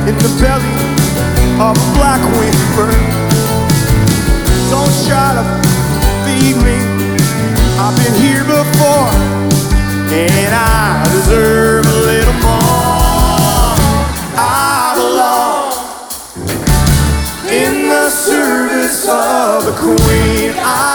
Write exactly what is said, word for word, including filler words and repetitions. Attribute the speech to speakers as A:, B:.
A: in the belly of a black winged bird. Don't try to feed me, I've been here before, and I deserve a little more. I belong in the service of the Queen. I